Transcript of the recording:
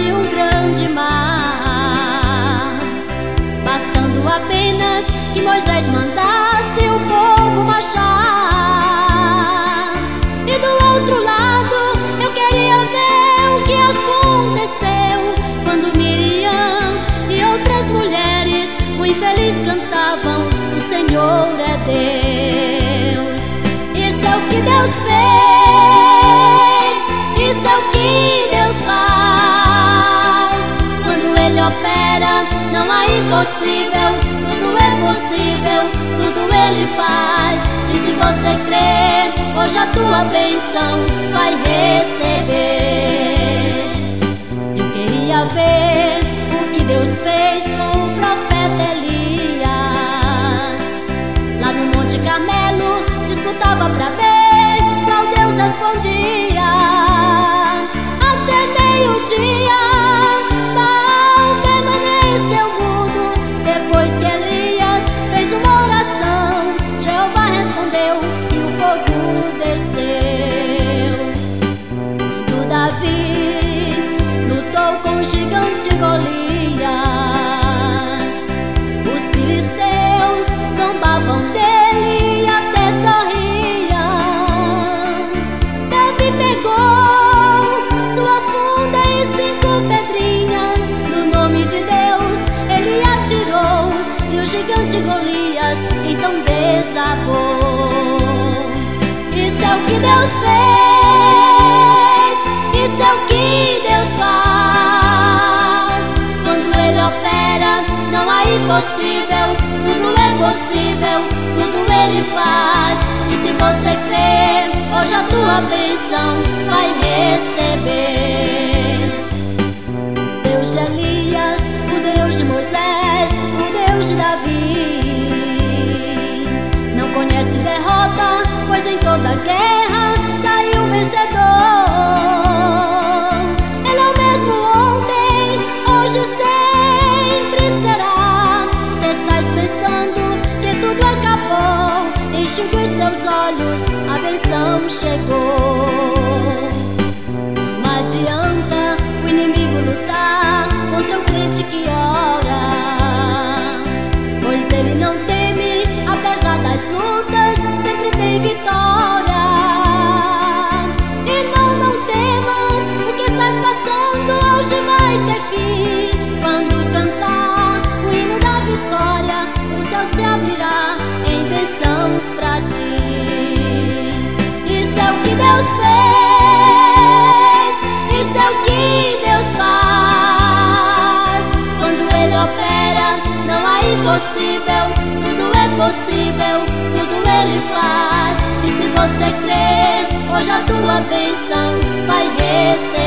de um grande mar, bastando apenas que Moisés mandasse o povo marchar. E do outro lado eu queria ver o que aconteceu quando Miriam e outras mulheres, o infeliz, cantavam: o Senhor é Deus. Isso é o que Deus fez, isso é o que Deus faz. Quando Ele opera, não há impossível, tudo é possível, tudo Ele faz. E se você crer, hoje a tua bênção vai receber. Eu queria ver o que Deus fez com o profeta Elias. Lá no Monte Carmelo disputava pra ver qual Deus respondia. Até meio-dia Baal permaneceu mudo. Depois que Elias fez uma oração, Jeová respondeu e o fogo desceu. Quando Davi lutou com o gigante Golias, os filisteus zombavam dele e até sorriam. Davi pegou sua funda e 5 pedrinhas, no nome de Deus ele atirou, e o gigante Golias então desabou. Isso é o que Deus fez, isso é o que Deus faz. Quando Ele opera, não há impossível, tudo é possível, tudo Ele faz. E se você crer, hoje a tua bênção vai receber. O Deus de Elias, o Deus de Moisés, o Deus de Davi, não conhece derrota, pois em toda guerra saiu vencedor. Ele é o mesmo ontem, hoje e sempre será. Se estás pensando que tudo acabou, enxuga os teus olhos, a bênção chegou. Não adianta o inimigo lutar contra o crente que ora, pois ele não teme, apesar das lutas, sempre tem vitória. Irmão, não temas, o que estás passando hoje vai ter fim. Quando cantar o hino da vitória, o céu se abrirá em bênçãos pra ti. Isso é o que Deus fez, isso é o que Deus faz. Quando Ele opera, não há impossível, tudo é possível, tudo Ele faz. E se você crer, hoje a tua bênção vai receber.